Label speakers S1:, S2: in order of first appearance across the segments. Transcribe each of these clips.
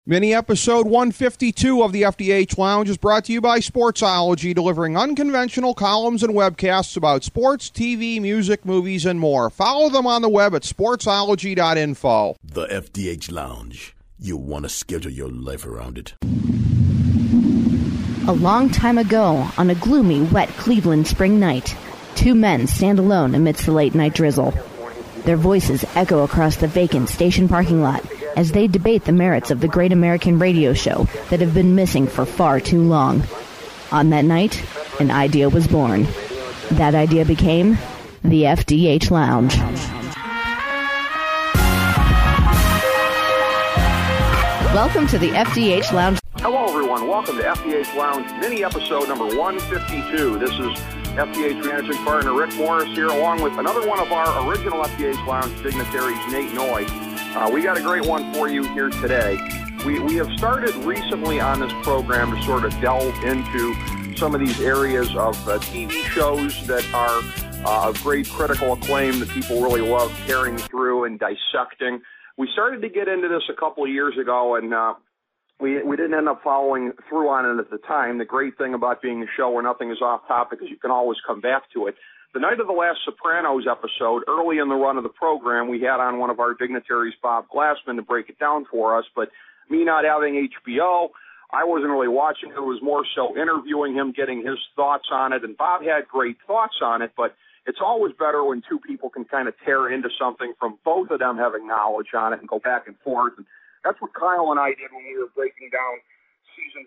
S1: Mini episode 152 of the FDH Lounge is brought to you by Sportsology, delivering unconventional columns and webcasts about sports, TV, music, movies, and more. Follow them on the web at sportsology.info.
S2: The FDH Lounge. You want to schedule your life around it.
S3: A long time ago, on a gloomy, wet Cleveland spring night, two men stand alone amidst the late-night drizzle. Their voices echo across the vacant station parking lot as they debate the merits of the great American radio show that have been missing for far too long. On that night, an idea was born. That idea became the FDH Lounge. Welcome to the FDH Lounge.
S4: Hello, everyone. Welcome to FDH Lounge mini episode number 152. This is FDH managing partner Rick Morris here, along with another one of our original FDH Lounge dignitaries, Nate Noy. We got a great one for you here today. We have started recently on this program to sort of delve into some of these areas of TV shows that are of great critical acclaim that people really love carrying through and dissecting. We started to get into this a couple of years ago, and we didn't end up following through on it at the time. The great thing about being a show where nothing is off topic is you can always come back to it. The night of the last Sopranos episode, early in the run of the program, we had on one of our dignitaries, Bob Glassman, to break it down for us. But me not having HBO, I wasn't really watching it. It was more so interviewing him, getting his thoughts on it. And Bob had great thoughts on it, but it's always better when two people can kind of tear into something from both of them having knowledge on it and go back and forth. And that's what Kyle and I did when we were breaking down season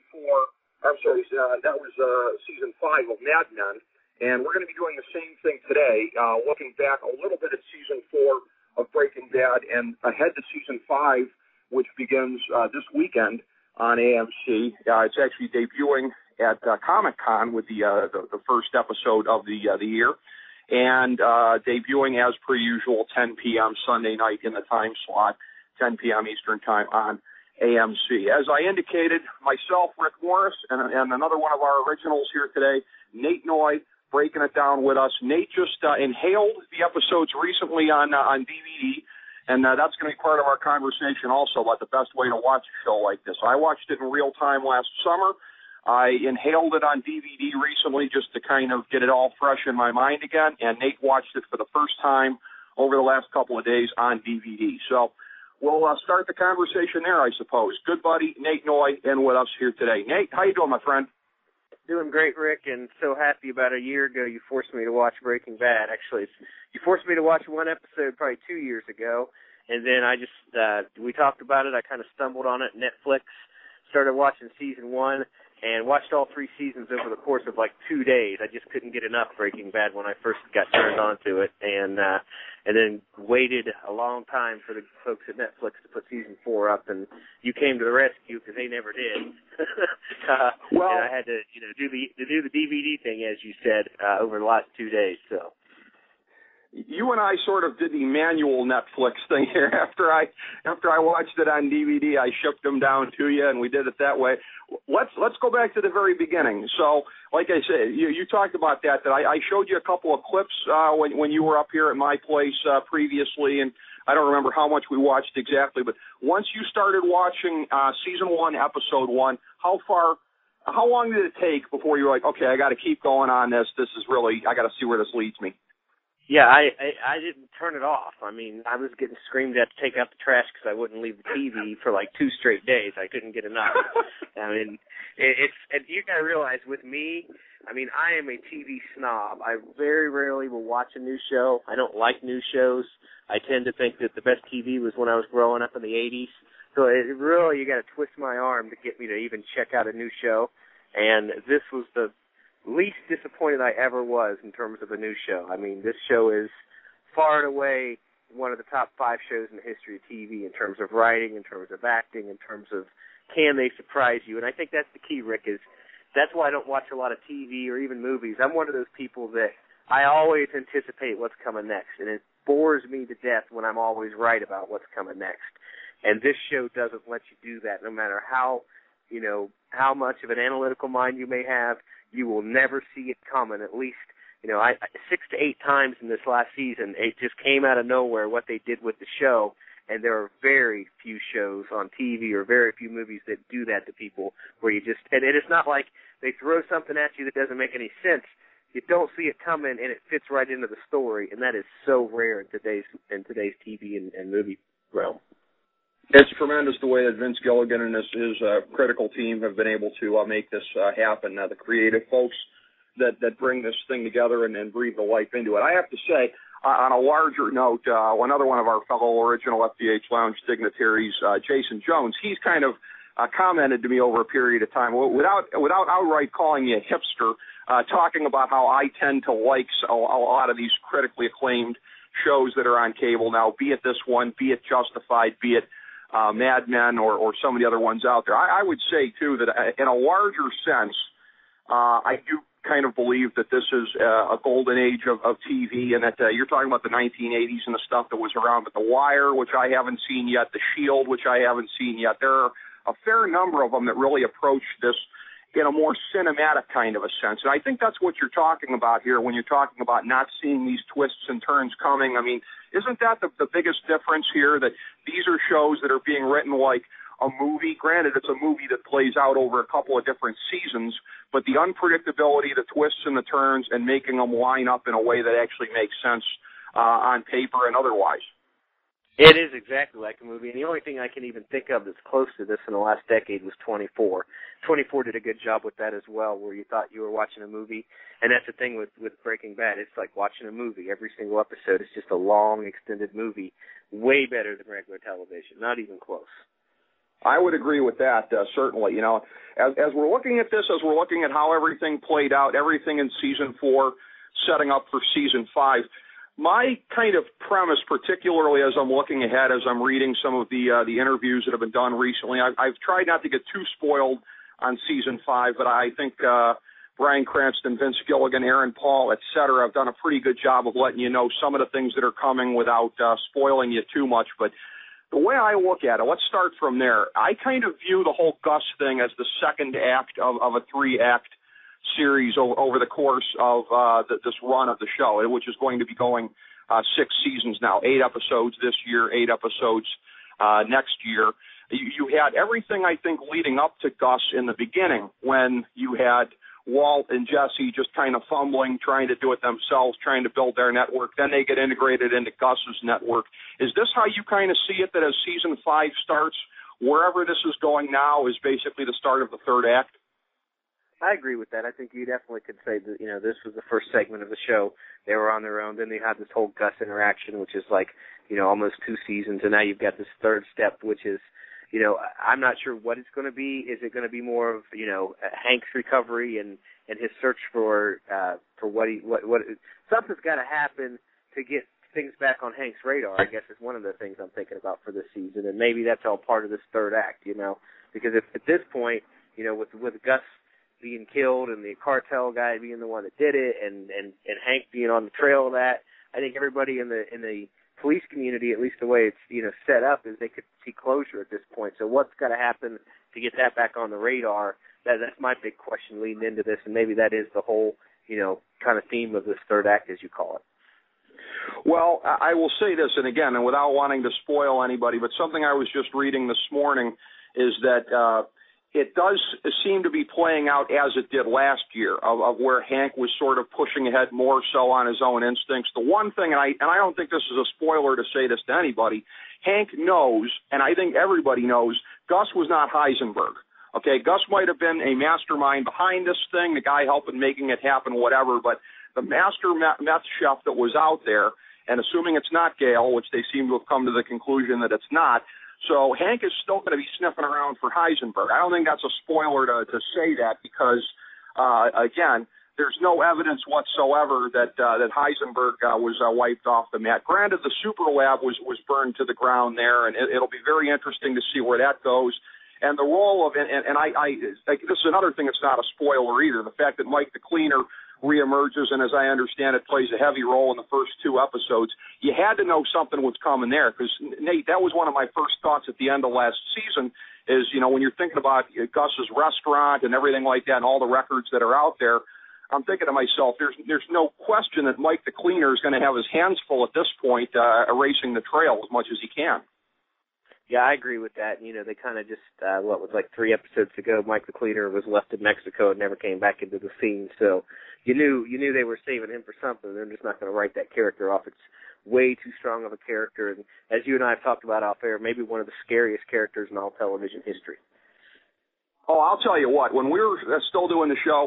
S4: 5 of Mad Men. And we're going to be doing the same thing today, looking back a little bit at season 4 of Breaking Bad and ahead to season 5, which begins this weekend on AMC. It's actually debuting at Comic-Con with the first episode of the year, and debuting as per usual 10 p.m. Sunday night in the time slot, 10 p.m. Eastern Time on AMC. As I indicated, myself, Rick Morris, and another one of our originals here today, Nate Noy, breaking it down with us. Nate just inhaled the episodes recently on DVD, and that's going to be part of our conversation also about the best way to watch a show like this. I watched it in real time last summer. I inhaled it on DVD recently just to kind of get it all fresh in my mind again, and Nate watched it for the first time over the last couple of days on DVD. So we'll start the conversation there, I suppose. Good buddy Nate Noy in with us here today. Nate, how you doing, my friend?
S5: Doing great, Rick, and so happy. About a year ago, you forced me to watch Breaking Bad. Actually, you forced me to watch one episode probably 2 years ago, and then I just, we talked about it. I kind of stumbled on it. Netflix, started watching season 1, and watched all 3 seasons over the course of like 2 days. I just couldn't get enough Breaking Bad when I first got turned on to it, and then waited a long time for the folks at Netflix to put season 4 up, and you came to the rescue because they never did.
S4: Well,
S5: and I had to, do the DVD thing, as you said, over the last 2 days. So
S4: you and I sort of did the manual Netflix thing here. After I watched it on DVD, I shipped them down to you, and we did it that way. Let's go back to the very beginning. So, like I said, you talked about that I showed you a couple of clips when you were up here at my place previously, and I don't remember how much we watched exactly, but once you started watching season 1, episode 1, how long did it take before you were like, okay, I got to keep going on this. This is really, I got to see where this leads me.
S5: Yeah, I didn't turn it off. I mean, I was getting screamed at to take out the trash because I wouldn't leave the TV for like 2 straight days. I couldn't get enough. I mean, and you got to realize with me, I mean, I am a TV snob. I very rarely will watch a new show. I don't like new shows. I tend to think that the best TV was when I was growing up in the 80s. So it really, you got to twist my arm to get me to even check out a new show. And this was the least disappointed I ever was in terms of a new show. I mean, this show is far and away one of the top 5 shows in the history of TV in terms of writing, in terms of acting, in terms of can they surprise you. And I think that's the key, Rick, is that's why I don't watch a lot of TV or even movies. I'm one of those people that I always anticipate what's coming next, and it bores me to death when I'm always right about what's coming next. And this show doesn't let you do that, no matter how much of an analytical mind you may have. You will never see it coming. At least, 6 to 8 times in this last season, it just came out of nowhere what they did with the show, And there are very few shows on TV or very few movies that do that to people where you just, and it's not like they throw something at you that doesn't make any sense. You don't see it coming, and it fits right into the story, and that is so rare in today's TV and movie realm.
S6: It's tremendous the way that Vince Gilligan and his critical team have been able to make this happen. The creative folks that bring this thing together and breathe the life into it. I have to say, on a larger note, another one of our fellow original FDH Lounge dignitaries, Jason Jones, he's kind of commented to me over a period of time, without outright calling you a hipster, talking about how I tend to like a lot of these critically acclaimed shows that are on cable now, be it this one, be it Justified, be it Mad Men or some of the other ones out there. I would say, too, that in a larger sense, I do kind of believe that this is a golden age of TV, and that you're talking about the 1980s and the stuff that was around, but The Wire, which I haven't seen yet, The Shield, which I haven't seen yet. There are a fair number of them that really approach this in a more cinematic kind of a sense. And I think that's what you're talking about here when you're talking about not seeing these twists and turns coming. I mean, isn't that the biggest difference here, that these are shows that are being written like a movie? Granted, it's a movie that plays out over a couple of different seasons, but the unpredictability, the twists and the turns, and making them line up in a way that actually makes sense on paper and otherwise.
S5: It is exactly like a movie, and the only thing I can even think of that's close to this in the last decade was 24. 24 did a good job with that as well, where you thought you were watching a movie, and that's the thing with Breaking Bad. It's like watching a movie. Every single episode is just a long, extended movie, way better than regular television, not even close.
S6: I would agree with that, certainly. You know, as we're looking at this, as we're looking at how everything played out, everything in Season 4, setting up for Season 5, my kind of premise, particularly as I'm looking ahead, as I'm reading some of the interviews that have been done recently, I've tried not to get too spoiled on Season 5, but I think Bryan Cranston, Vince Gilligan, Aaron Paul, et cetera, have done a pretty good job of letting you know some of the things that are coming without spoiling you too much. But the way I look at it, let's start from there. I kind of view the whole Gus thing as the second act of a three-act series over the course of this run of the show, which is going to be going 6 seasons now, 8 episodes this year, 8 episodes next year. You had everything, I think, leading up to Gus in the beginning, when you had Walt and Jesse just kind of fumbling, trying to do it themselves, trying to build their network. Then they get integrated into Gus's network. Is this how you kind of see it, that as Season 5 starts, wherever this is going now is basically the start of the third act?
S5: I agree with that. I think you definitely could say that, you know, this was the first segment of the show. They were on their own. Then they had this whole Gus interaction, which is like, you know, almost 2 seasons. And now you've got this third step, which is, you know, I'm not sure what it's going to be. Is it going to be more of, you know, Hank's recovery and his search for what something's got to happen to get things back on Hank's radar, I guess, is one of the things I'm thinking about for this season. And maybe that's all part of this third act, you know, because if at this point, you know, with Gus being killed and the cartel guy being the one that did it and Hank being on the trail of that, I think everybody in the police community, at least the way it's, you know, set up, is they could see closure at this point. So what's got to happen to get that back on the radar? That's my big question leading into this, and maybe that is the whole, you know, kind of theme of this third act, as you call it.
S6: Well, I will say this, and again, and without wanting to spoil anybody, but something I was just reading this morning is that it does seem to be playing out as it did last year, of where Hank was sort of pushing ahead more so on his own instincts. The one thing, and I don't think this is a spoiler to say this to anybody, Hank knows, and I think everybody knows, Gus was not Heisenberg. Okay, Gus might have been a mastermind behind this thing, the guy helping making it happen, whatever, but the master meth chef that was out there, and assuming it's not Gale, which they seem to have come to the conclusion that it's not, so Hank is still going to be sniffing around for Heisenberg. I don't think that's a spoiler to say that because, again, there's no evidence whatsoever that Heisenberg was wiped off the map. Granted, the super lab was burned to the ground there, and it'll be very interesting to see where that goes. And the role of, and I this is another thing that's not a spoiler either, the fact that Mike the Cleaner reemerges, and as I understand it, plays a heavy role in the first 2 episodes. You had to know something was coming there, because, Nate, that was one of my first thoughts at the end of last season, is, you know, when you're thinking about Gus's restaurant and everything like that and all the records that are out there, I'm thinking to myself, there's no question that Mike the Cleaner is going to have his hands full at this point, erasing the trail as much as he can.
S5: Yeah, I agree with that. You know, they kind of just, what was like 3 episodes ago, Mike the Cleaner was left in Mexico and never came back into the scene. So you knew they were saving him for something. They're just not going to write that character off. It's way too strong of a character. And as you and I have talked about off air, maybe one of the scariest characters in all television history.
S6: Oh, I'll tell you what, when we were still doing the show,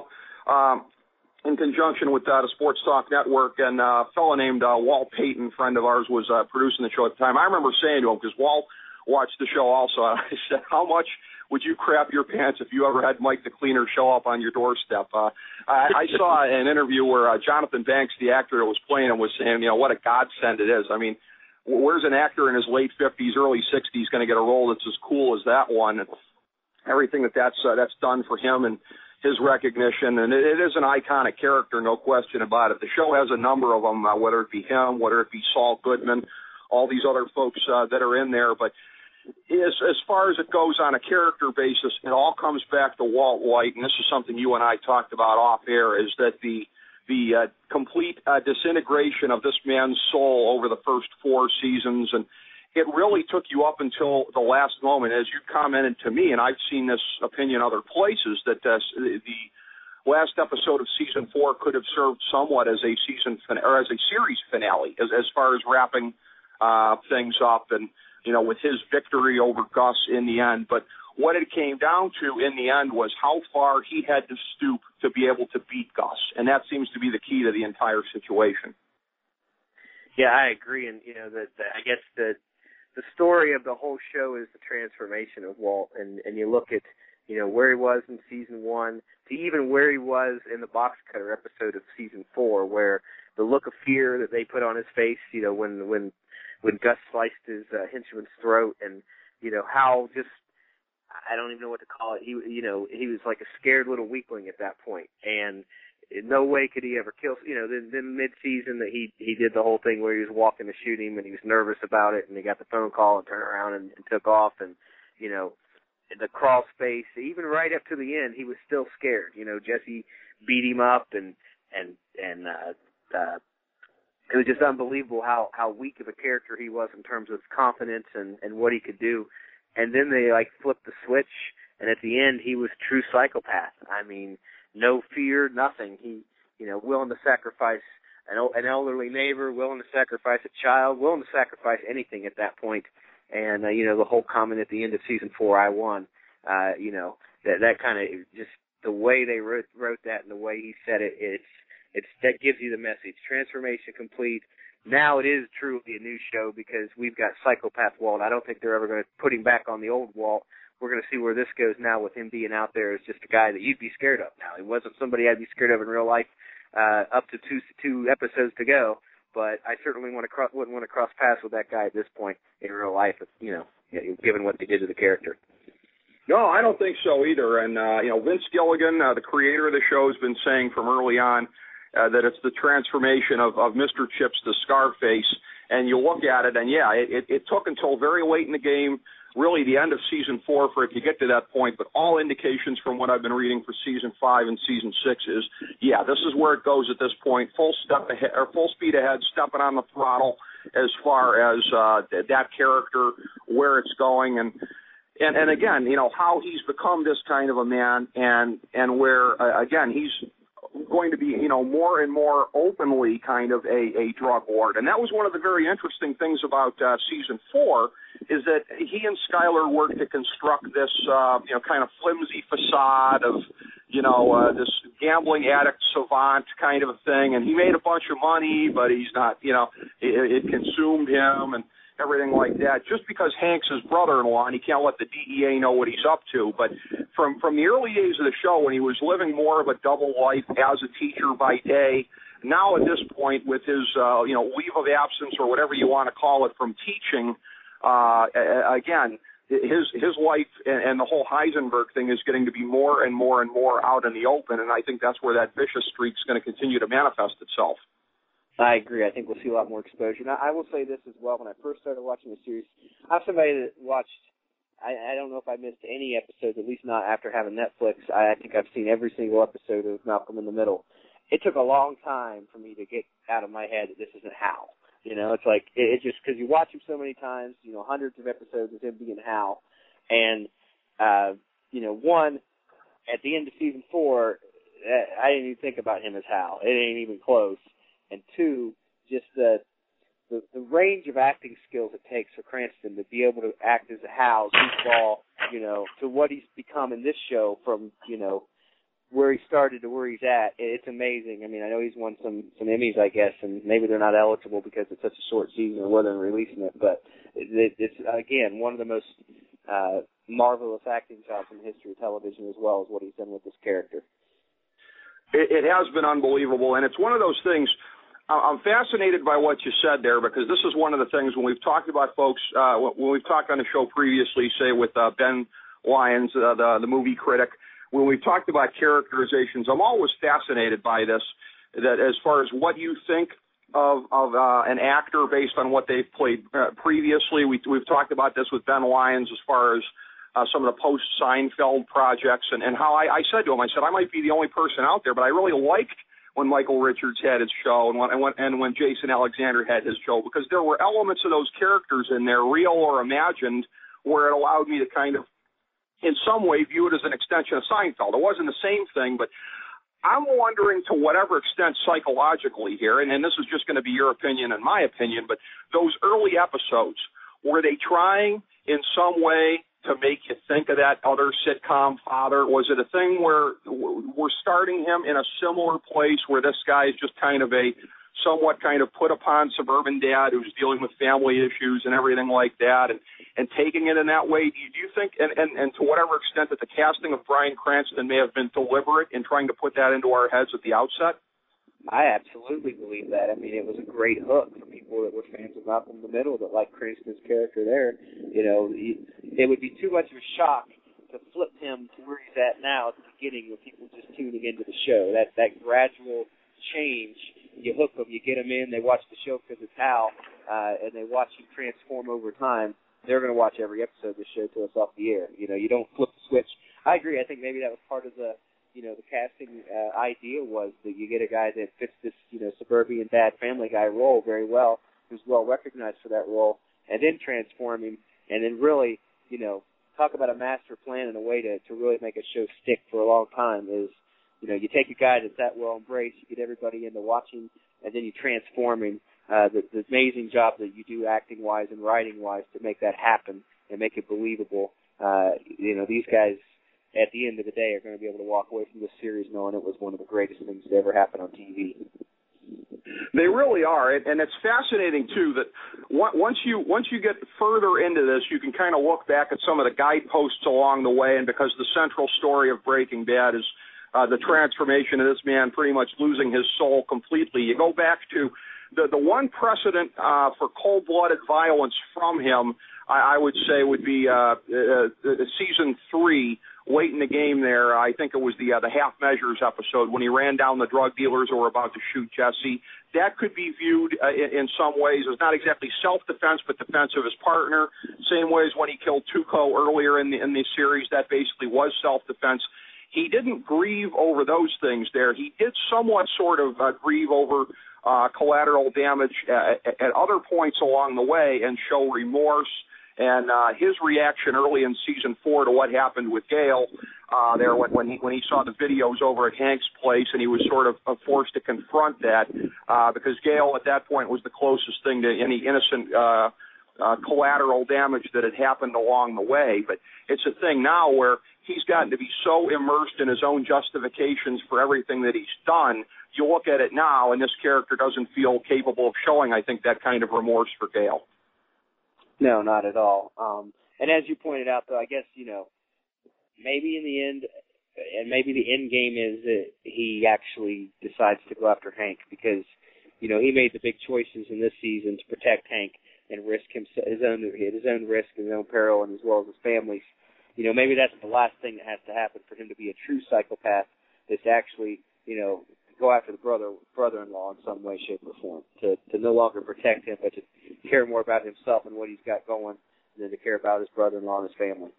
S6: in conjunction with the Sports Talk Network, and a fellow named Walt Payton, friend of ours, was producing the show at the time. I remember saying to him, because Walt watched the show also, I said, how much would you crap your pants if you ever had Mike the Cleaner show up on your doorstep? I saw an interview where Jonathan Banks, the actor that was playing him, was saying, you know, what a godsend it is. I mean, where's an actor in his late 50s, early 60s going to get a role that's as cool as that one? And everything that's done for him and his recognition, and it is an iconic character, no question about it. The show has a number of them, whether it be him, whether it be Saul Goodman, all these other folks that are in there. But as far as it goes on a character basis, it all comes back to Walt White, and this is something you and I talked about off air, is that the complete disintegration of this man's soul over the first 4 seasons, and it really took you up until the last moment, as you commented to me, and I've seen this opinion other places, that the last episode of season 4 could have served somewhat as a or as a series finale, as far as wrapping things up, and you know, with his victory over Gus in the end. But what it came down to in the end was how far he had to stoop to be able to beat Gus, and that seems to be the key to the entire situation.
S5: Yeah, I agree, and you know, I guess the story of the whole show is the transformation of Walt, and you look at, you know, where he was in season 1 to even where he was in the box cutter episode of season 4, where the look of fear that they put on his face, you know, when Gus sliced his henchman's throat, and you know how just, I don't even know what to call it. He was like a scared little weakling at that point, and in no way could he ever kill. You know, then mid-season that he did the whole thing where he was walking to shoot him, and he was nervous about it, and he got the phone call and turned around and took off, and you know, the crawl space, even right up to the end, he was still scared. You know, Jesse beat him up, and it was just unbelievable how weak of a character he was in terms of confidence and what he could do. And then they like flipped the switch, and at the end he was true psychopath. I mean, no fear, nothing. He, you know, willing to sacrifice an elderly neighbor, willing to sacrifice a child, willing to sacrifice anything at that point. And you know, the whole comment at the end of season 4, I won. You know, that kind of just the way they wrote that and the way he said it. It's that gives you the message. Transformation complete. Now it is truly a new show because we've got Psychopath Walt. I don't think they're ever going to put him back on the old Walt. We're going to see where this goes now with him being out there as just a guy that you'd be scared of now. He wasn't somebody I'd be scared of in real life up to two episodes to go, but I certainly wouldn't want to cross paths with that guy at this point in real life, you know, given what they did to the character.
S6: No, I don't think so either. And, you know, Vince Gilligan, the creator of the show, has been saying from early on that it's the transformation of Mr. Chips to Scarface. And you look at it, and, yeah, it took until very late in the game, really the end of season 4 for it to get to that point. But all indications from what I've been reading for season 5 and season 6 is, yeah, this is where it goes at this point. Full speed ahead, stepping on the throttle as far as that character, where it's going, and again, you know, how he's become this kind of a man, and where again he's going to be, you know, more and more openly kind of a drug lord. And that was one of the very interesting things about season 4, is that he and Skyler worked to construct this, you know, kind of flimsy facade of, you know, this gambling addict savant kind of a thing. And he made a bunch of money, but he's not, you know, it consumed him and everything like that, just because Hank's his brother-in-law and he can't let the DEA know what he's up to. But from the early days of the show, when he was living more of a double life as a teacher by day, now at this point with his, you know, leave of absence or whatever you want to call it from teaching, again, his life and the whole Heisenberg thing is getting to be more and more and more out in the open, and I think that's where that vicious streak is going to continue to manifest itself.
S5: I agree. I think we'll see a lot more exposure. Now, I will say this as well. When I first started watching the series, I'm somebody that watched, I don't know if I missed any episodes, at least not after having Netflix. I think I've seen every single episode of Malcolm in the Middle. It took a long time for me to get out of my head that this isn't Hal. You know, it's like it just because you watch him so many times, you know, hundreds of episodes of him being Hal, and you know, one at the end of season 4, I didn't even think about him as Hal. It ain't even close. And two, just the range of acting skills it takes for Cranston to be able to act as a Hal, goofball, you know, to what he's become in this show from, you know, where he started to where he's at. It's amazing. I mean, I know he's won some Emmys, I guess, and maybe they're not eligible because it's such a short season or whether they're releasing it, but it's again, one of the most marvelous acting jobs in the history of television, as well as what he's done with this character.
S6: It has been unbelievable, and it's one of those things. I'm fascinated by what you said there, because this is one of the things when we've talked about folks, when we've talked on the show previously, say with Ben Lyons, the movie critic, when we've talked about characterizations, I'm always fascinated by this, that as far as what you think of an actor based on what they've played previously. We've talked about this with Ben Lyons as far as some of the post-Seinfeld projects, and how I said to him, I said, I might be the only person out there, but I really liked when Michael Richards had his show and when Jason Alexander had his show, because there were elements of those characters in there, real or imagined, where it allowed me to kind of, in some way, view it as an extension of Seinfeld. It wasn't the same thing, but I'm wondering to whatever extent psychologically here, and this is just going to be your opinion and my opinion, but those early episodes, were they trying in some way to make you think of that other sitcom father? Was it a thing where we're starting him in a similar place where this guy is just kind of a somewhat kind of put upon suburban dad who's dealing with family issues and everything like that, and taking it in that way? Do you think, and to whatever extent that the casting of Bryan Cranston may have been deliberate in trying to put that into our heads at the outset?
S5: I absolutely believe that. I mean, it was a great hook for people that were fans of Malcolm in the Middle that liked Cranston's character there. You know, it would be too much of a shock to flip him to where he's at now at the beginning with people just tuning into the show. That gradual change, you hook them, you get them in, they watch the show because it's Hal, and they watch him transform over time. They're going to watch every episode of the show till it's off the air. You know, you don't flip the switch. I agree. I think maybe that was part of the casting idea, was that you get a guy that fits this, suburban dad, family guy role very well, who's well recognized for that role, and then transform him, and then really, talk about a master plan and a way to really make a show stick for a long time is, you take a guy that's that well embraced, you get everybody into watching, and then you transform him. The amazing job that you do acting-wise and writing-wise to make that happen and make it believable. These guys, at the end of the day, are going to be able to walk away from this series knowing it was one of the greatest things that ever happened on TV.
S6: They really are, and it's fascinating too that once you get further into this, you can kind of look back at some of the guideposts along the way, and because the central story of Breaking Bad is the transformation of this man pretty much losing his soul completely, you go back to the one precedent for cold-blooded violence from him, I would say, would be season 3. Late in the game there, I think it was the Half Measures episode when he ran down the drug dealers who were about to shoot Jesse. That could be viewed in some ways as not exactly self-defense, but defense of his partner. Same way as when he killed Tuco earlier in the series, that basically was self-defense. He didn't grieve over those things there. He did somewhat sort of grieve over collateral damage at other points along the way and show remorse. And his reaction early in season 4 to what happened with Gale there when he saw the videos over at Hank's place, and he was sort of forced to confront that because Gale at that point was the closest thing to any innocent collateral damage that had happened along the way. But it's a thing now where he's gotten to be so immersed in his own justifications for everything that he's done. You look at it now, and this character doesn't feel capable of showing, I think, that kind of remorse for Gale.
S5: No, not at all. And as you pointed out, though, I guess, maybe in the end, and maybe the end game is that he actually decides to go after Hank because, he made the big choices in this season to protect Hank and risk his own risk and his own peril, and as well as his family's. Maybe that's the last thing that has to happen for him to be a true psychopath, is to actually, go after the brother-in-law in some way, shape, or form, to no longer protect him, but to care more about himself and what he's got going than to care about his brother-in-law and his family.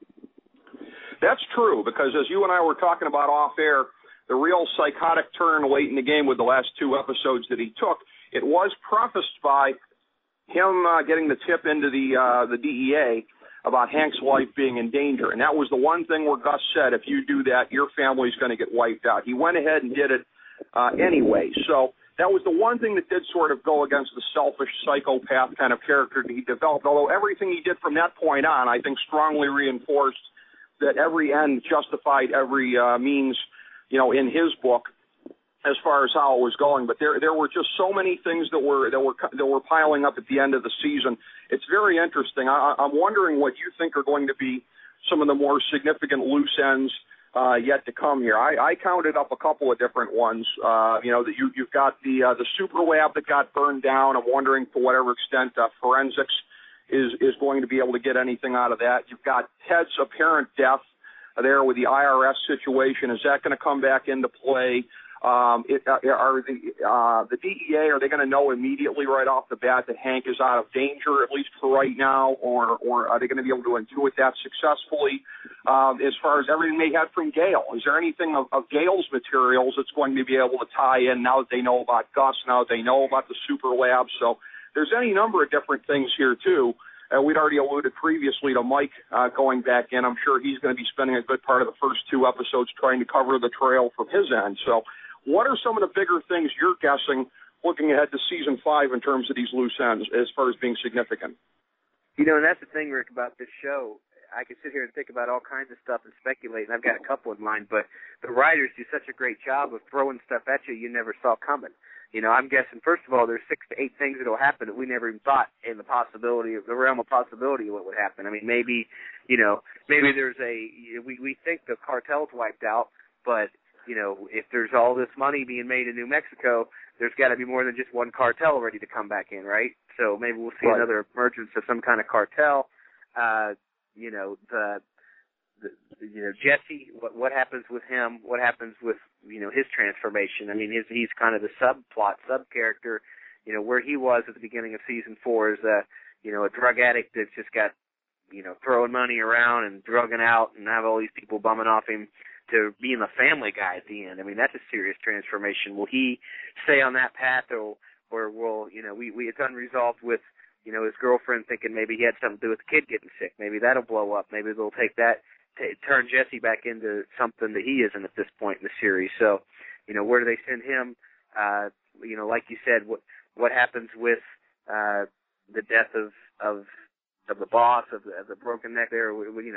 S6: That's true, because as you and I were talking about off-air, the real psychotic turn late in the game with the last 2 episodes that he took, it was prefaced by him getting the tip into the DEA about Hank's life being in danger. And that was the one thing where Gus said, if you do that, your family's going to get wiped out. He went ahead and did it anyway. So that was the one thing that did sort of go against the selfish psychopath kind of character that he developed, although everything he did from that point on, I think, strongly reinforced that every end justified every means, in his book, as far as how it was going. But there were just so many things that were piling up at the end of the season. It's very interesting. I'm wondering what you think are going to be some of the more significant loose ends yet to come here. I counted up a couple of different ones. That you've got the super lab that got burned down. I'm wondering to whatever extent forensics is going to be able to get anything out of that. You've got Ted's apparent death there with the IRS situation. Is that going to come back into play? Are the DEA, are they going to know immediately right off the bat that Hank is out of danger, at least for right now, or are they going to be able to intuit that successfully? As far as everything they had from Gale, is there anything of Gale's materials that's going to be able to tie in now that they know about Gus, now that they know about the super lab? So there's any number of different things here, too. We'd already alluded previously to Mike going back in. I'm sure he's going to be spending a good part of the first two episodes trying to cover the trail from his end. So what are some of the bigger things you're guessing looking ahead to season 5 in terms of these loose ends as far as being significant?
S5: And that's the thing, Rick, about this show. I can sit here and think about all kinds of stuff and speculate, and I've got a couple in mind, but the writers do such a great job of throwing stuff at you never saw coming. I'm guessing, first of all, there's 6 to 8 things that will happen that we never even thought in the realm of possibility of what would happen. I mean, maybe there's we think the cartel's wiped out, but if there's all this money being made in New Mexico, there's got to be more than just one cartel ready to come back in, right? So maybe we'll see another emergence of some kind of cartel. Jesse, what happens with him? What happens with, his transformation? I mean, he's kind of the sub-character, where he was at the beginning of season 4 is a drug addict that's just got, throwing money around and drugging out and have all these people bumming off him, to being a family guy at the end. I mean, that's a serious transformation. Will he stay on that path, or will, it's unresolved with, his girlfriend thinking maybe he had something to do with the kid getting sick. Maybe that'll blow up. Maybe they'll take that, turn Jesse back into something that he isn't at this point in the series. So, where do they send him? Like you said, what happens with the death of the boss, of the broken neck there,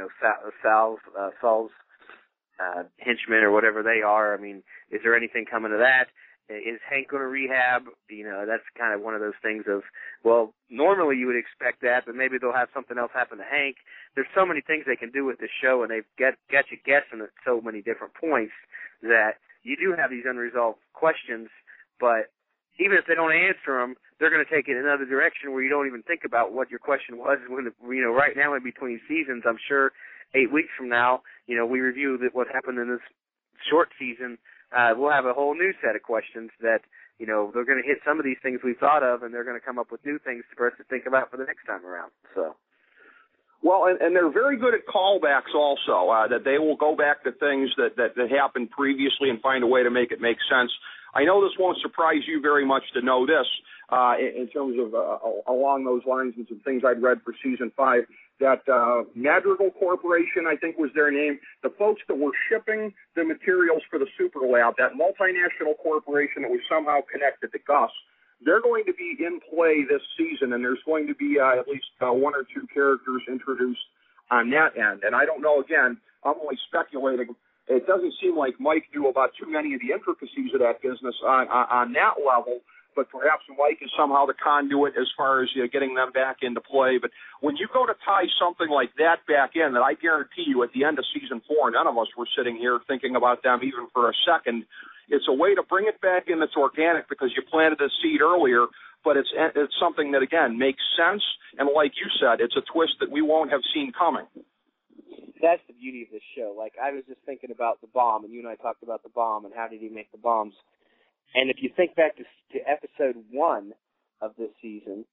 S5: Saul's henchmen or whatever they are. I mean, is there anything coming to that? Is Hank going to rehab? That's kind of one of those things of, well, normally you would expect that, but maybe they'll have something else happen to Hank. There's so many things they can do with this show, and they've got you guessing at so many different points that you do have these unresolved questions, but even if they don't answer them, they're going to take it in another direction where you don't even think about what your question was. When right now in between seasons, I'm sure 8 weeks from now, we review what happened in this short season, we'll have a whole new set of questions that, they're going to hit some of these things we've thought of, and they're going to come up with new things for us to think about for the next time around. So,
S6: well, and they're very good at callbacks also, that they will go back to things that happened previously and find a way to make it make sense. I know this won't surprise you very much to know this, in terms of along those lines and some things I'd read for season 5, that Madrigal Corporation, I think was their name, the folks that were shipping the materials for the super lab, that multinational corporation that was somehow connected to Gus, they're going to be in play this season, and there's going to be at least 1 or 2 characters introduced on that end. And I don't know, again, I'm only speculating. It doesn't seem like Mike knew about too many of the intricacies of that business on that level, but perhaps Mike is somehow the conduit as far as getting them back into play. But when you go to tie something like that back in, that I guarantee you at the end of season 4, none of us were sitting here thinking about them even for a second. It's a way to bring it back in that's organic because you planted a seed earlier, but it's something that, again, makes sense. And like you said, it's a twist that we won't have seen coming.
S5: That's the beauty of this show. Like, I was just thinking about the bomb, and you and I talked about the bomb and how did he make the bombs. And if you think back to episode 1 of this season,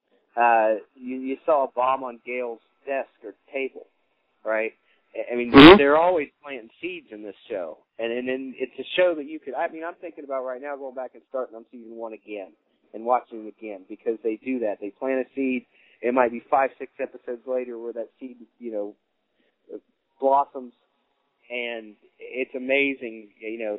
S5: you saw a bomb on Gale's desk or table, right? I mean, they're always planting seeds in this show. And then it's a show that you could, I'm thinking about right now going back and starting on season 1 again. and watching it again, because they do that. They plant a seed. It might be 5-6 episodes later where that seed, blossoms, and it's amazing.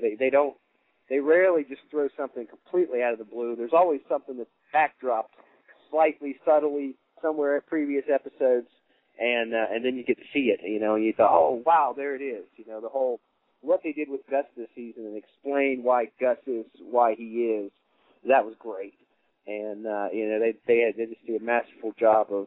S5: They rarely just throw something completely out of the blue. There's always something that's backdropped slightly, subtly, somewhere at previous episodes, and then you get to see it, and you thought, oh, wow, there it is. The whole, what they did with Gus this season and explain why Gus is why he is, that was great. And, they just do a masterful job of,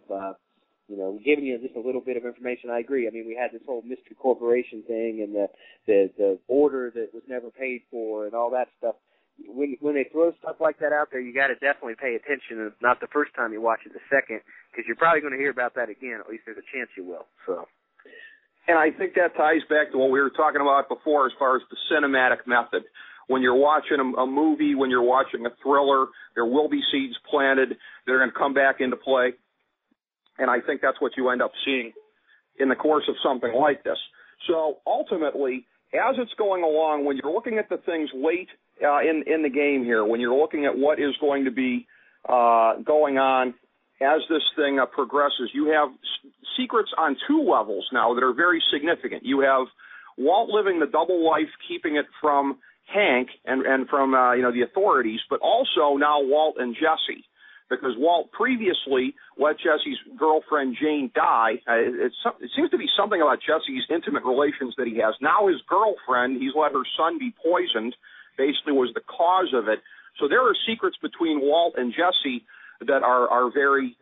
S5: giving you just a little bit of information. I agree. I mean, we had this whole mystery corporation thing and the order that was never paid for and all that stuff. When they throw stuff like that out there, you got to definitely pay attention. And it's not the first time you watch it, the second, because you're probably going to hear about that again. At least there's a chance you will. So.
S6: And I think that ties back to what we were talking about before as far as the cinematic method. When you're watching a movie, when you're watching a thriller, there will be seeds planted that are going to come back into play. And I think that's what you end up seeing in the course of something like this. So ultimately, as it's going along, when you're looking at the things late in the game here, when you're looking at what is going to be going on as this thing progresses, you have secrets on two levels now that are very significant. You have Walt living the double life, keeping it from Hank and from the authorities, but also now Walt and Jesse, because Walt previously let Jesse's girlfriend Jane die. It seems to be something about Jesse's intimate relations that he has. Now his girlfriend, he's let her son be poisoned, basically was the cause of it. So there are secrets between Walt and Jesse that are very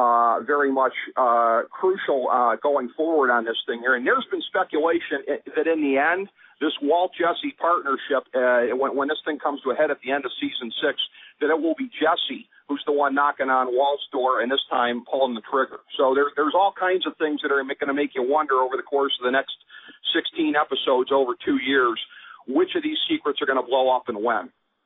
S6: much crucial going forward on this thing here. And there's been speculation that in the end, this Walt-Jesse partnership, when this thing comes to a head at the end of Season 6, that it will be Jesse who's the one knocking on Walt's door and this time pulling the trigger. So there's all kinds of things that are going to make you wonder over the course of the next 16 episodes over 2 years, which of these secrets are going to blow up and when.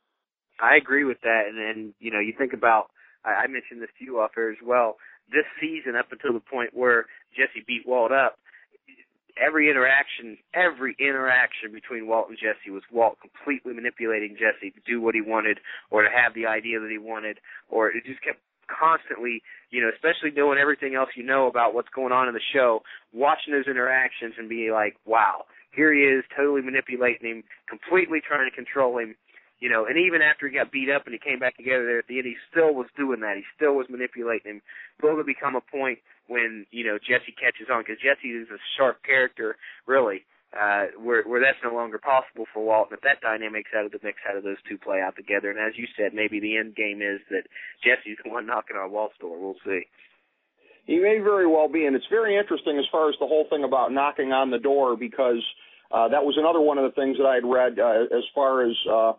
S5: I agree with that. And you think about, I mentioned this to you off air as well, this season up until the point where Jesse beat Walt up, every interaction between Walt and Jesse was Walt completely manipulating Jesse to do what he wanted or to have the idea that he wanted, or it just kept constantly, especially knowing everything else about what's going on in the show, watching those interactions and being like, wow, here he is totally manipulating him, completely trying to control him. And even after he got beat up and he came back together there at the end, he still was doing that. He still was manipulating him. Will there become a point when, Jesse catches on? Because Jesse is a sharp character, really, where that's no longer possible for Walt. And if that dynamic's out of the mix, how do those two play out together? And as you said, maybe the end game is that Jesse's the one knocking on Walt's door. We'll see.
S6: He may very well be, and it's very interesting as far as the whole thing about knocking on the door, because that was another one of the things that I had read as far as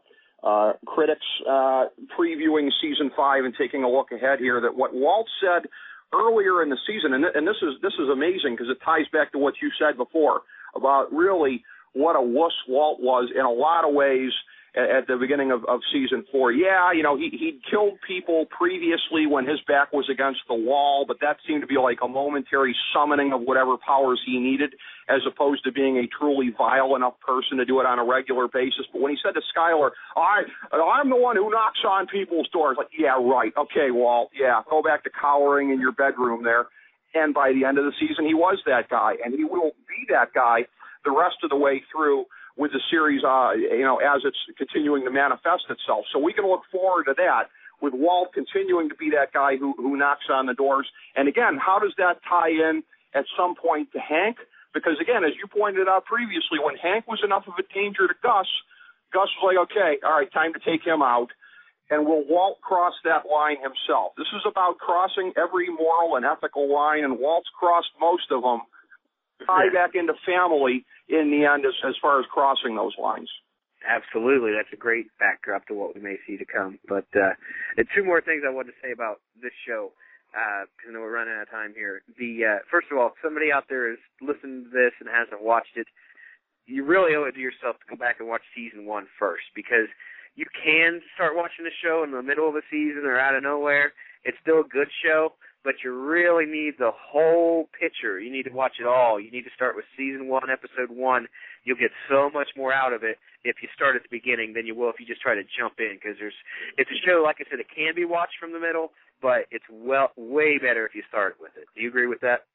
S6: critics previewing Season 5 and taking a look ahead here, that what Walt said earlier in the season, and this is amazing because it ties back to what you said before about really what a wuss Walt was in a lot of ways at the beginning of Season 4. Yeah, he'd killed people previously when his back was against the wall, but that seemed to be like a momentary summoning of whatever powers he needed, as opposed to being a truly vile enough person to do it on a regular basis. But when he said to Skyler, I'm the one who knocks on people's doors, like, yeah, right, okay, Walt, yeah, go back to cowering in your bedroom there. And by the end of the season, he was that guy, and he will be that guy the rest of the way through with the series, as it's continuing to manifest itself. So we can look forward to that, with Walt continuing to be that guy who knocks on the doors. And again, how does that tie in at some point to Hank? Because again, as you pointed out previously, when Hank was enough of a danger to Gus was like, okay, all right, time to take him out. And will Walt cross that line himself? This is about crossing every moral and ethical line, and Walt's crossed most of them. Tie back into family in the end as far as crossing those lines.
S5: Absolutely. That's a great backdrop to what we may see to come. But two more things I wanted to say about this show, because I know we're running out of time here. First of all, if somebody out there is listening to this and hasn't watched it, you really owe it to yourself to go back and watch Season 1 first, because you can start watching the show in the middle of a season or out of nowhere. It's still a good show, but you really need the whole picture. You need to watch it all. You need to start with Season 1, Episode 1. You'll get so much more out of it if you start at the beginning than you will if you just try to jump in, because it's a show, like I said, it can be watched from the middle, but it's way better if you start with it. Do you agree with that?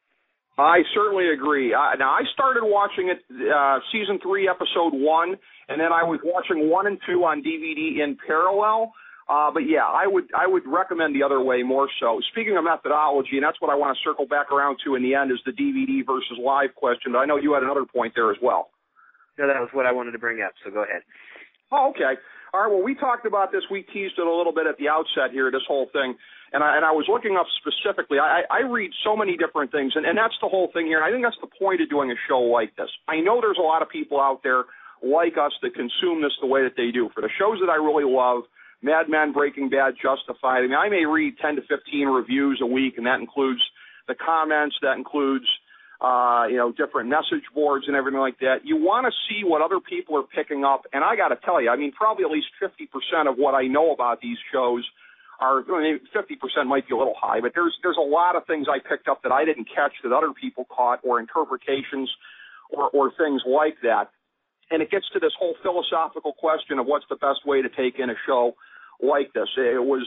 S6: I certainly agree. Now, I started watching it, Season 3, Episode 1, and then I was watching 1 and 2 on DVD in parallel. But, yeah, I would recommend the other way more so. Speaking of methodology, and that's what I want to circle back around to in the end, is the DVD versus live question. But I know you had another point there as well.
S5: No, that was what I wanted to bring up, so go ahead.
S6: Oh, okay. All right, well, we talked about this. We teased it a little bit at the outset here, this whole thing. And I was looking up specifically. I read so many different things, and that's the whole thing here. And I think that's the point of doing a show like this. I know there's a lot of people out there like us that consume this the way that they do. For the shows that I really love, Mad Men, Breaking Bad, Justified, I mean, I may read 10 to 15 reviews a week, and that includes the comments, that includes different message boards and everything like that. You want to see what other people are picking up, and I got to tell you, I mean, probably at least 50% of what I know about these shows are, 50% might be a little high, but there's a lot of things I picked up that I didn't catch that other people caught, or interpretations or things like that. And it gets to this whole philosophical question of what's the best way to take in a show like this. It was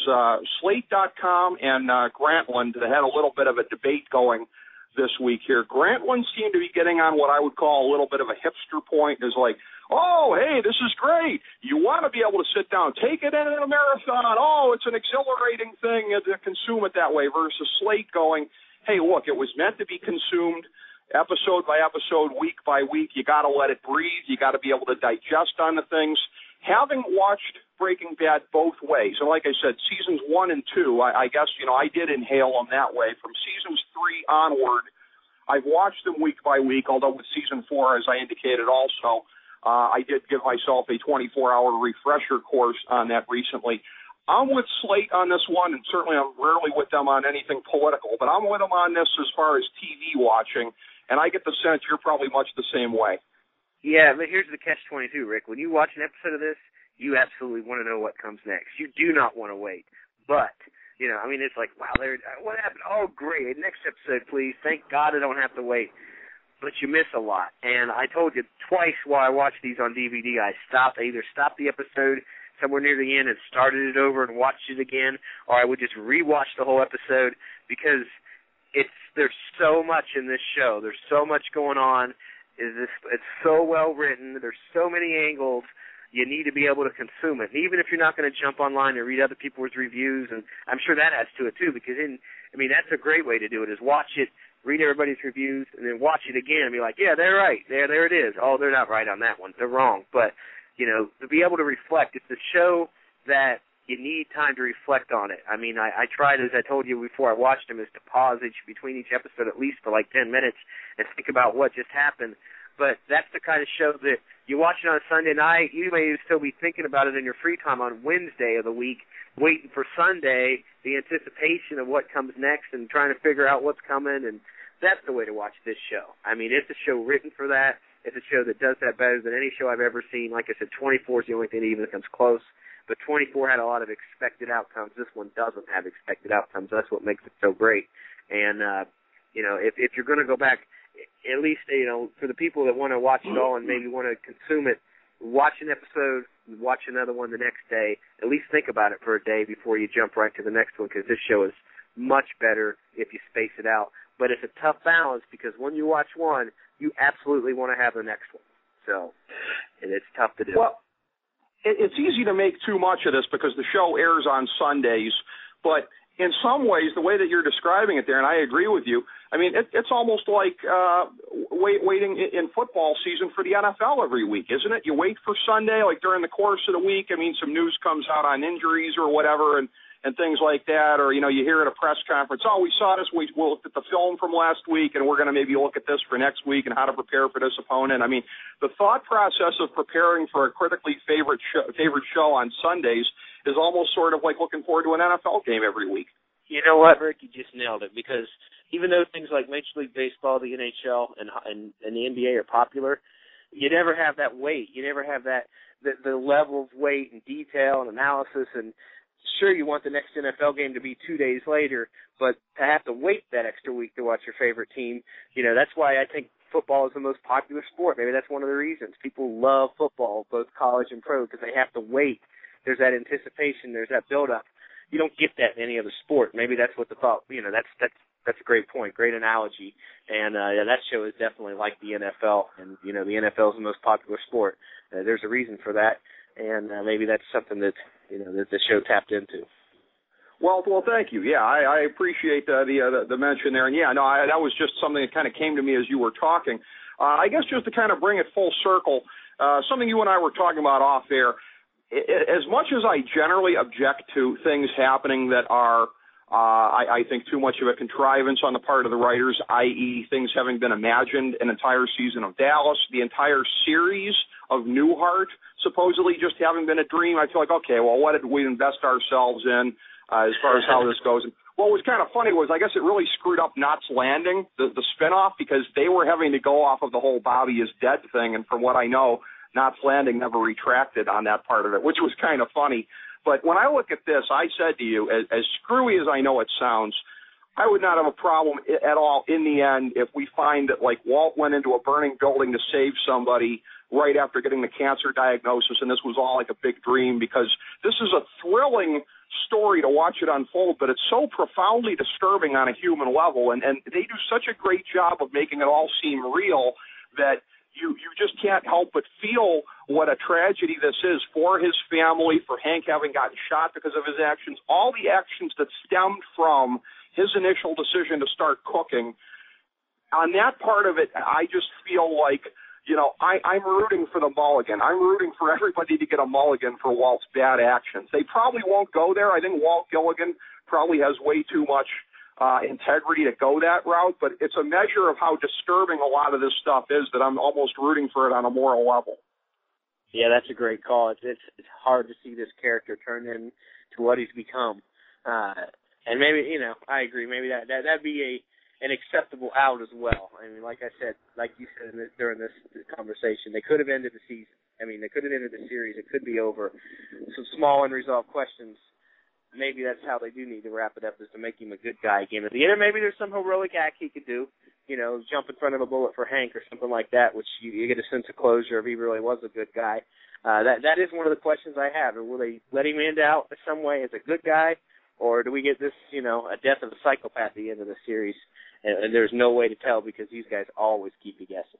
S6: Slate.com and Grantland that had a little bit of a debate going this week here. Grantland seemed to be getting on what I would call a little bit of a hipster point. Is like, oh, hey, this is great. You want to be able to sit down, take it in a marathon. Oh, it's an exhilarating thing to consume it that way, versus Slate going, hey, look, it was meant to be consumed episode by episode, week by week. You got to let it breathe. You got to be able to digest on the things. Having watched Breaking Bad both ways, and like I said, seasons 1 and 2, I guess, I did inhale them that way. From seasons 3 onward, I've watched them week by week, although with season 4, as I indicated also, I did give myself a 24-hour refresher course on that recently. I'm with Slate on this one, and certainly I'm rarely with them on anything political, but I'm with them on this as far as TV watching, and I get the sense you're probably much the same way.
S5: Yeah, but here's the catch-22, Rick. When you watch an episode of this, you absolutely want to know what comes next. You do not want to wait. But, it's like, wow, what happened? Oh, great. Next episode, please. Thank God I don't have to wait. But you miss a lot. And I told you twice while I watched these on DVD, I either stopped the episode somewhere near the end and started it over and watched it again, or I would just rewatch the whole episode, because there's so much in this show. There's so much going on. It's so well written. There's so many angles. You need to be able to consume it. And even if you're not going to jump online and read other people's reviews, and I'm sure that adds to it too, because that's a great way to do it, is watch it, read everybody's reviews, and then watch it again and be like, yeah, they're right. There it is. Oh, they're not right on that one. They're wrong. But, to be able to reflect, it's a show that you need time to reflect on it. I mean, I tried, as I told you before I watched them, is to pause between each episode at least for like 10 minutes and think about what just happened. But that's the kind of show that you watch it on a Sunday night, you may still be thinking about it in your free time on Wednesday of the week, waiting for Sunday, the anticipation of what comes next and trying to figure out what's coming, and that's the way to watch this show. I mean, it's a show written for that. It's a show that does that better than any show I've ever seen. Like I said, 24 is the only thing that even comes close. But 24 had a lot of expected outcomes. This one doesn't have expected outcomes. That's what makes it so great. And, if you're going to go back, at least, for the people that want to watch it all and maybe want to consume it, watch an episode, watch another one the next day. At least think about it for a day before you jump right to the next one, because this show is much better if you space it out. But it's a tough balance, because when you watch one, you absolutely want to have the next one. So, and it's tough to do.
S6: Well, it's easy to make too much of this because the show airs on Sundays, but in some ways, the way that you're describing it there, and I agree with you, I mean, it's almost like waiting in football season for the NFL every week, isn't it? You wait for Sunday, like during the course of the week. I mean, some news comes out on injuries or whatever, and things like that, or, you hear at a press conference, oh, we saw this, we looked at the film from last week, and we're going to maybe look at this for next week and how to prepare for this opponent. I mean, the thought process of preparing for a critically favorite show on Sundays is almost sort of like looking forward to an NFL game every week.
S5: You know what, Rick? You just nailed it, because even though things like Major League Baseball, the NHL, and the NBA are popular, you never have that weight. You never have that the level of weight and detail and analysis and sure, you want the next NFL game to be 2 days later, but to have to wait that extra week to watch your favorite team, that's why I think football is the most popular sport. Maybe that's one of the reasons. People love football, both college and pro, because they have to wait. There's that anticipation. There's that build-up. You don't get that in any other sport. Maybe that's what the thought, that's a great point, great analogy. And that show is definitely like the NFL. And, the NFL is the most popular sport. There's a reason for that. And maybe that's something that, that the show tapped into.
S6: Well, thank you. Yeah, I appreciate the mention there. And, that was just something that kind of came to me as you were talking. I guess just to kind of bring it full circle, something you and I were talking about off air, as much as I generally object to things happening that are, I think, too much of a contrivance on the part of the writers, i.e. things having been imagined, an entire season of Dallas, the entire series of Newhart supposedly just having been a dream, I feel like, okay, well, what did we invest ourselves in as far as how this goes? And what was kind of funny was I guess it really screwed up Knots Landing, the spinoff, because they were having to go off of the whole Bobby is dead thing, and from what I know, Knots Landing never retracted on that part of it, which was kind of funny. But when I look at this, I said to you, as screwy as I know it sounds, I would not have a problem at all in the end if we find that, like, Walt went into a burning building to save somebody right after getting the cancer diagnosis, and this was all like a big dream, because this is a thrilling story to watch it unfold, but it's so profoundly disturbing on a human level, and they do such a great job of making it all seem real that you just can't help but feel what a tragedy this is for his family, for Hank having gotten shot because of his actions, all the actions that stemmed from his initial decision to start cooking. On that part of it, I just feel like, I'm rooting for the mulligan. I'm rooting for everybody to get a mulligan for Walt's bad actions. They probably won't go there. I think Walt Gilligan probably has way too much integrity to go that route, but it's a measure of how disturbing a lot of this stuff is that I'm almost rooting for it on a moral level.
S5: Yeah, that's a great call. It's hard to see this character turn into what he's become. And maybe, I agree. Maybe that'd be an acceptable out as well. I mean, like you said during this conversation, they could have ended the season. I mean, they could have ended the series. It could be over. Some small unresolved questions. Maybe that's how they do need to wrap it up, is to make him a good guy again. At the end, maybe there's some heroic act he could do, jump in front of a bullet for Hank or something like that, which you get a sense of closure if he really was a good guy. That is one of the questions I have. Will they let him end out in some way as a good guy, or do we get this, a death of a psychopath at the end of the series? And there's no way to tell because these guys always keep you guessing.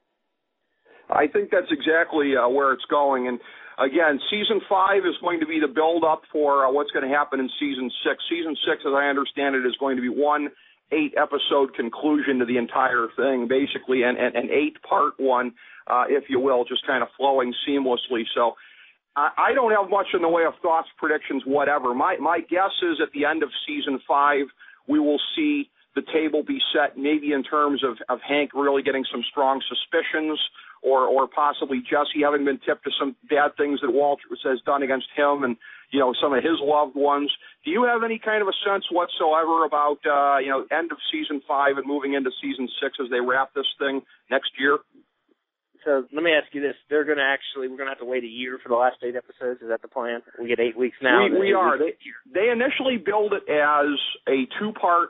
S6: I think that's exactly where it's going. And, again, Season 5 is going to be the build-up for what's going to happen in Season 6. Season 6, as I understand it, is going to be one 8-episode conclusion to the entire thing, basically, and 8-part one, if you will, just kind of flowing seamlessly. So I don't have much in the way of thoughts, predictions, whatever. My guess is at the end of Season 5, we will see the table be set maybe in terms of Hank really getting some strong suspicions, or possibly Jesse having been tipped to some bad things that Walt has done against him and, some of his loved ones. Do you have any kind of a sense whatsoever about, end of Season 5 and moving into Season 6 as they wrap this thing next year?
S5: So let me ask you this. We're going to have to wait a year for the last 8 episodes. Is that the plan? We get 8 weeks now?
S6: We are. They initially billed it as a two-part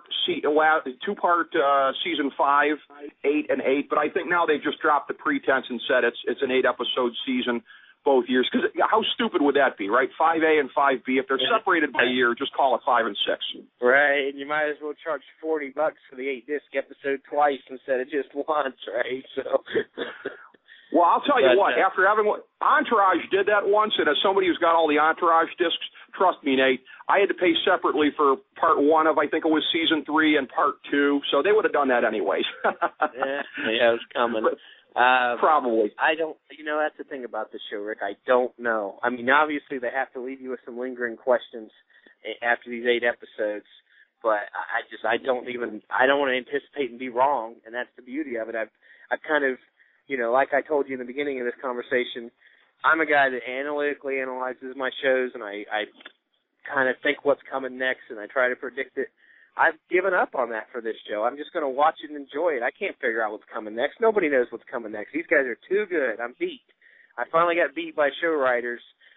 S6: Season 5, 8 and 8, but I think now they've just dropped the pretense and said it's an 8-episode season both years. Because how stupid would that be, right? 5A and 5B. If they're separated by a year, just call it 5 and 6.
S5: Right, and you might as well charge $40 for the 8-disc episode twice instead of just once, right? So...
S6: Well, I'll tell you what, after having Entourage did that once, and as somebody who's got all the Entourage discs, trust me, Nate, I had to pay separately for part 1 of, I think it was Season 3 and part 2, so they would have done that anyways.
S5: yeah, it was coming.
S6: Probably.
S5: I don't, that's the thing about this show, Rick. I don't know. I mean, obviously they have to leave you with some lingering questions after these 8 episodes, but I don't want to anticipate and be wrong, and that's the beauty of it. I've kind of, like I told you in the beginning of this conversation, I'm a guy that analytically analyzes my shows, and I kind of think what's coming next, and I try to predict it. I've given up on that for this show. I'm just going to watch it and enjoy it. I can't figure out what's coming next. Nobody knows what's coming next. These guys are too good. I'm beat. I finally got beat by show writers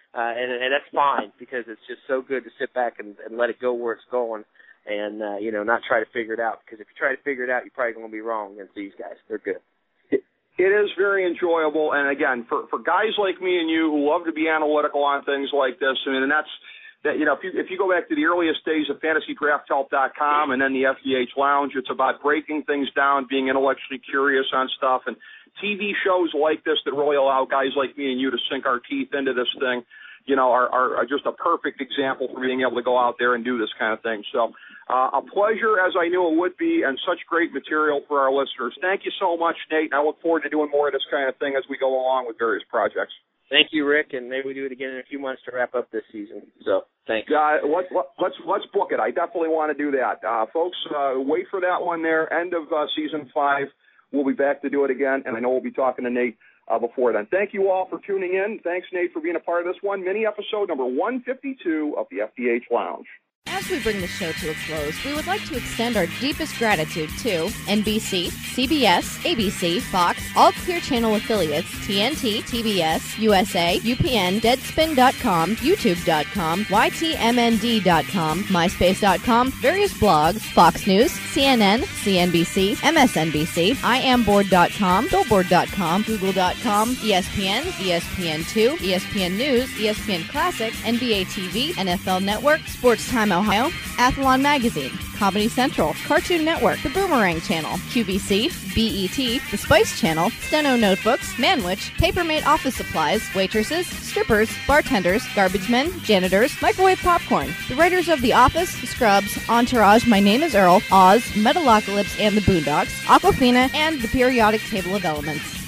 S5: and that's fine because it's just so good to sit back and let it go where it's going, and not try to figure it out. Because if you try to figure it out, you're probably going to be wrong against these guys. They're good.
S6: It is very enjoyable, and again, for guys like me and you who love to be analytical on things like this, I mean, and that's that. If you go back to the earliest days of FantasyDraftHelp.com and then the FDH Lounge, it's about breaking things down, being intellectually curious on stuff, and TV shows like this that really allow guys like me and you to sink our teeth into this thing, are just a perfect example for being able to go out there and do this kind of thing. So a pleasure, as I knew it would be, and such great material for our listeners. Thank you so much, Nate, and I look forward to doing more of this kind of thing as we go along with various projects.
S5: Thank you, Rick, and maybe we do it again in a few months to wrap up this season. So thanks.
S6: Let's book it. I definitely want to do that. Folks, wait for that one there, end of Season 5. We'll be back to do it again, and I know we'll be talking to Nate before then. Thank you all for tuning in. Thanks, Nate, for being a part of this one. Mini episode number 152 of the FDH Lounge.
S3: As we bring the show to a close, we would like to extend our deepest gratitude to NBC, CBS, ABC, Fox, all Clear Channel affiliates, TNT, TBS, USA, UPN, Deadspin.com, YouTube.com, YTMND.com, MySpace.com, various blogs, Fox News, CNN, CNBC, MSNBC, IamBoard.com, Billboard.com, Google.com, ESPN, ESPN2, ESPN News, ESPN Classic, NBA TV, NFL Network, Sports Time Ohio, Athlon Magazine, Comedy Central, Cartoon Network, The Boomerang Channel, QVC, BET, The Spice Channel, Steno Notebooks, Manwich, Papermate Office Supplies, waitresses, strippers, bartenders, garbage men, janitors, microwave popcorn, the writers of The Office, Scrubs, Entourage, My Name is Earl, Oz, Metalocalypse and the Boondocks, Aquafina, and the periodic table of elements.